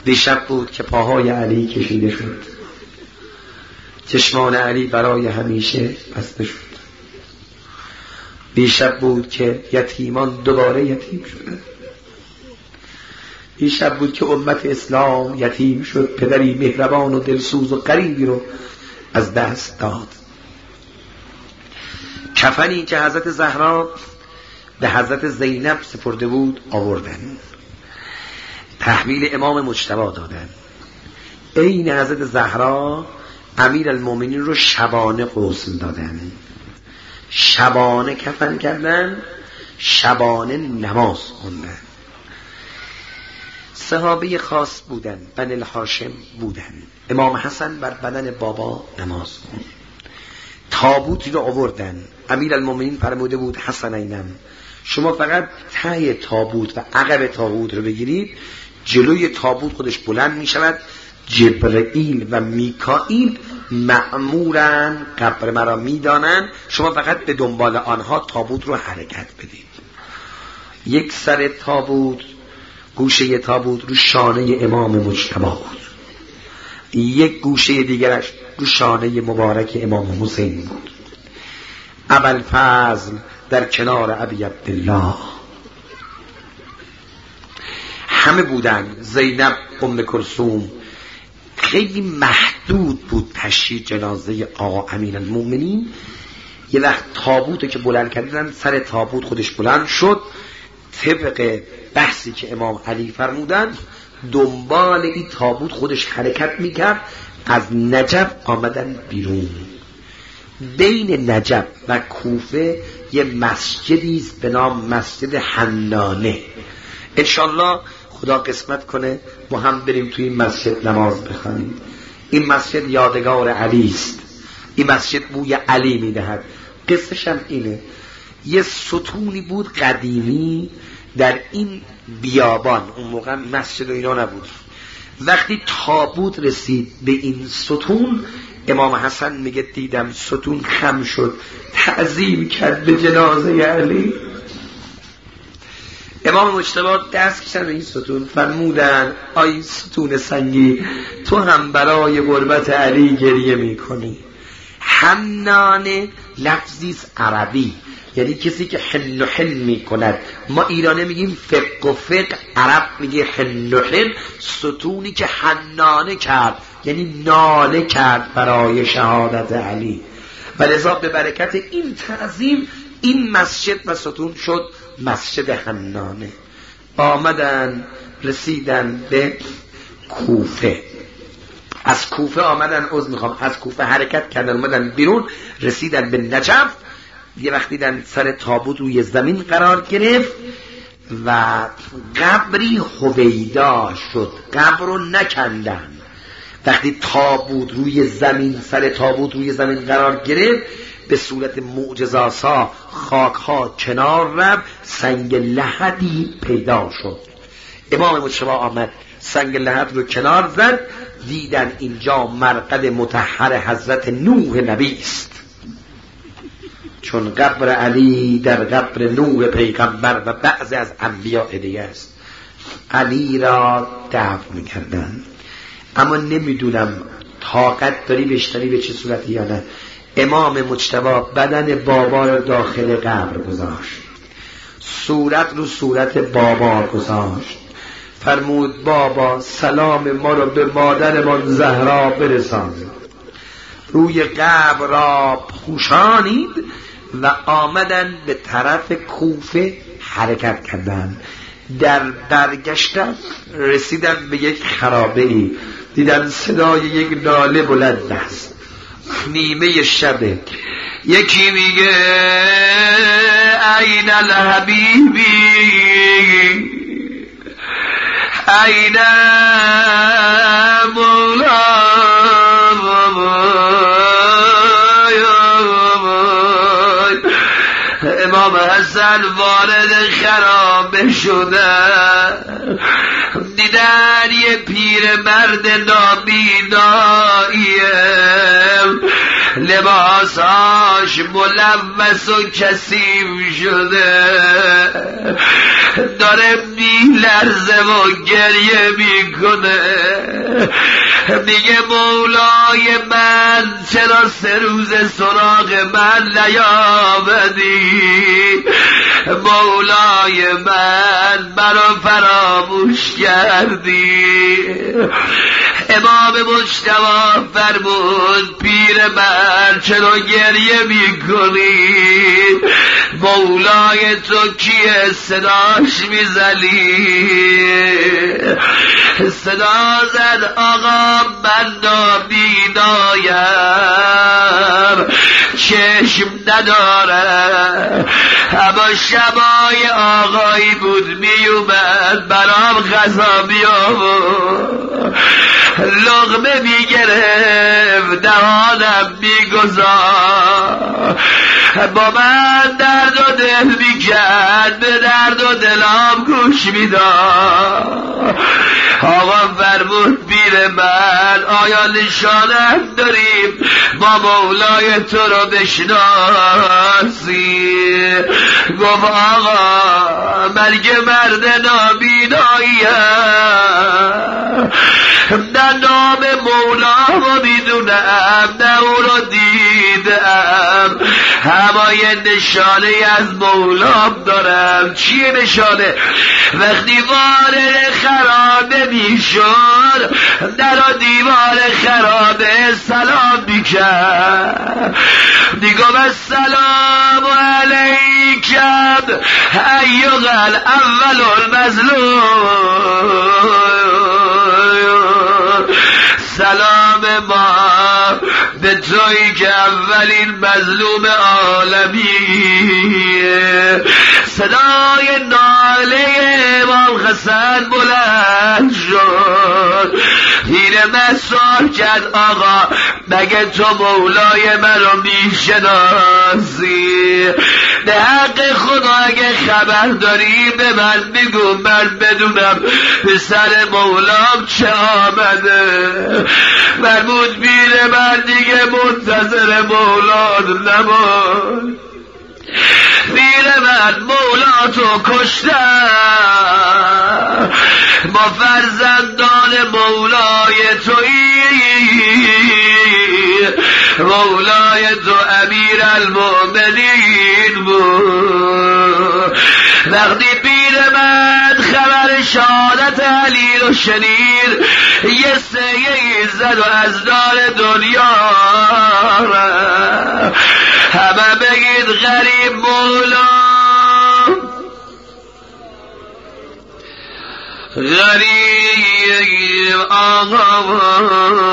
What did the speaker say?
دیشب بود که پاهای علی کشیده شد، چشمان علی برای همیشه بسته شد. دیشب بود که یتیمان دوباره یتیم شدند. دیشب بود که امت اسلام یتیم شد، پدری مهربان و دلسوز و قریبی رو از دست داد. کفنی که حضرت زهرا به حضرت زینب سپرده بود آوردن، تحویل امام مجتبی دادن. عین حضرت زهرا امیر المومنین رو شبانه غسل دادن، شبانه کفن کردن، شبانه نماز خوندن. صحابه خاص بودن، بنی الهاشم بودن. امام حسن بر بدن بابا نماز خوند. تابوتی رو آوردن. امیر المومنین فرموده بود حسنینم شما فقط ته تابوت و عقب تابوت رو بگیرید، جلوی تابوت خودش بلند می شود. جبرئیل و میکائیل مأمورن قبر مرا می دانن، شما فقط به دنبال آنها تابوت رو حرکت بدید. یک سر تابوت، گوشه تابوت رو شانه امام مجتبی بود، یک گوشه دیگرش رو شانه مبارک امام حسین بود. ابوالفضل در کنار ابی عبدالله همه بودن. زینب، ام کلثوم. خیلی محدود بود تشییع جنازه آقا امیرالمومنین. یه وقت تابوت که بلند کردن، سر تابوت خودش بلند شد، طبق بحثی که امام علی فرمودن دنبال این تابوت خودش حرکت میکرد. از نجف آمدن بیرون. بین نجف و کوفه یه مسجدی است به نام مسجد حنانه. انشالله خدا قسمت کنه ما هم بریم توی این مسجد نماز بخوانیم. این مسجد یادگار علی است. این مسجد بوی علی میدهد. قصه‌ش هم اینه، یه ستونی بود قدیمی در این بیابان، اون موقع مسجد و اینا نبود. وقتی تابوت رسید به این ستون، امام حسن میگه دیدم ستون خم شد، تعظیم کرد به جنازه علی. امام مجتبی دست کشن به این ستون، فرمودن آی ستون سنگی، تو هم برای غربت علی گریه میکنی. حنانه لفظیست عربی، یعنی کسی که حن و حن میکند. ما ایرانه میگیم فقه و فقه، عرب میگه حن و حن. ستونی که حنانه کرد یعنی ناله کرد برای شهادت علی، و لذا به برکت این تعظیم این مسجد و ستون شد مسجد حنانه. آمدن رسیدن به کوفه، از کوفه آمدن، از کوفه حرکت کردن، آمدن بیرون، رسیدن به نجف. یه وقت دیدن سر تابوت روی زمین قرار گرفت و قبری هویدا شد، قبر رو نکندن. وقتی تابوت روی زمین، سر تابوت روی زمین قرار گرفت، به صورت معجزه‌آسا خاک‌ها کنار رفت، سنگ لحدی پیدا شد. امام مجتبی آمد سنگ لحد رو کنار زد، دیدن اینجا مرقد مطهر حضرت نوح نبی است، چون قبر علی در قبر نوح پیغمبر و بعضی از انبیاء دیگه است. علی را دفن می‌کردند، اما نمیدونم طاقت داری بشتری به چه صورتی یا نه. امام مجتبی بدن بابا رو داخل قبر گذاشت، صورت رو صورت بابا گذاشت، فرمود بابا سلام ما رو به مادرمان زهرا برسان. روی قبر را پوشانید و آمدن به طرف کوفه حرکت کردند. در برگشتن رسیدن به یک خرابه‌ای، دیدن صدای یک ناله بلند است. نیمه شبه، یکی میگه این الحبیبی این مولا. امام حسن وارد خرابه شده، دیدن یه پیر مرد نابیناییه لباساش ملوث و کثیف شده، داره میلرزه و گریه میکنه، میگه مولای من چرا 3 روز سراغ من نیامدی؟ مولای من منو فراموش کردی. امام مجتبی فرمود پیر من چرا گریه میکنی؟ مولای تو کیه؟ صداش میزنی. صدا زد آقا من نابینایم، چشم ندارم، اما شبای آقایی بود میومد برام غذا میآورد، لقمه میگرفت دهانم میگذار، با من درد و دل میکرد، به درد و دلم گوش میداد. آقا فرمود پیر من آیا نشانت داریم ما مولای تو رو بشناسی؟ گفت آقا من که مرد نابیناییم، نه نام مولا رو میدونم نه او رو دیدم، اما یه نشانه از مولام دارم. چیه نشانه؟ وقتی وارد خرابه میشد در دیوار خرابه سلام میکرد، میگم السلام علیکم ایها الاول المظلوم، سلام ما به تویی که اولین مظلوم عالمی. صدای ناله امام حسن بلند شد، پیر من سوال کرد آقا مگه تو مولای من رو میشناسی؟ به حق خدا اگه خبر داری به من بگو من بدونم به سر مولام چه آمده. فرمود پیر من دیگه منتظر مولاد نباد، پیر من مولا تو کشتم، ما فرزندان مولای تویی، مولای تو امیر المؤمنین بود. وقتی پیر من خبر شهادت علی رو شنید یه سیه زد و از دار دنیا همه بگید غریب مولا، غریب آقا